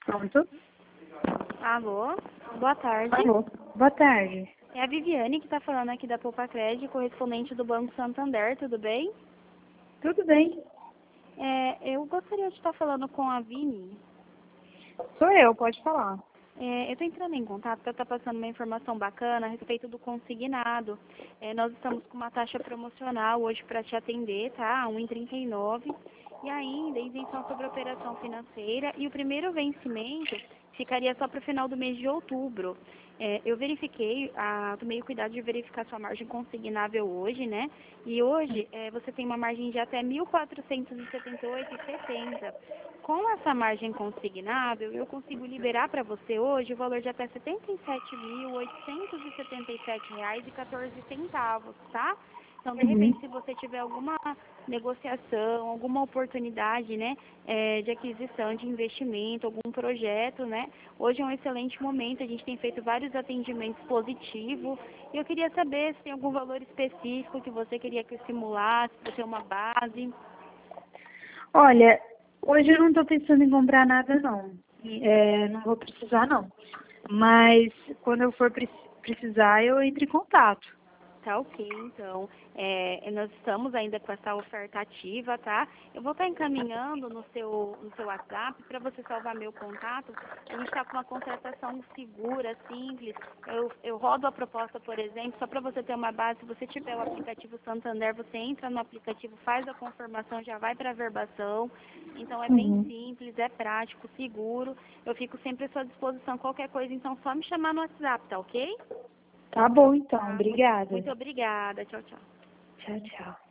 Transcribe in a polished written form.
Pronto. Alô, boa tarde. Alô. Boa tarde. É a Viviane que está falando aqui da Poupa Crédito, correspondente do Banco Santander, tudo bem? Tudo bem? Eu gostaria de estar falando com a Vini. Sou eu, pode falar. Eu estou entrando em contato para estar passando uma informação bacana a respeito do consignado. Nós estamos com uma taxa promocional hoje para te atender, tá? 1,39. E ainda isenção sobre operação financeira. E o primeiro vencimento ficaria só para o final do mês de outubro. Eu verifiquei, tomei o cuidado de verificar sua margem consignável hoje, né? E hoje você tem uma margem de até 1.478,70. Com essa margem consignável, eu consigo liberar para você hoje o valor de até R$ 77.877,14, tá? Então, de repente, se você tiver alguma negociação, alguma oportunidade, né, de aquisição, de investimento, algum projeto, né, hoje é um excelente momento, a gente tem feito vários atendimentos positivos, e eu queria saber se tem algum valor específico que você queria que eu simulasse, para ter uma base. Olha, hoje eu não estou pensando em comprar nada, não. Não vou precisar, não. Mas quando eu for precisar, eu entro em contato. Tá ok, então. Nós estamos ainda com essa oferta ativa, tá? Eu vou estar encaminhando no seu WhatsApp para você salvar meu contato. A gente está com uma contratação segura, simples. Eu rodo a proposta, por exemplo, só para você ter uma base. Se você tiver o aplicativo Santander, você entra no aplicativo, faz a confirmação, já vai para a verbação. Então é bem simples, é prático, seguro. Eu fico sempre à sua disposição. Qualquer coisa, então só me chamar no WhatsApp, tá ok? Tá bom, então. Tá, Obrigada. muito obrigada. Tchau, tchau. Tchau, tchau.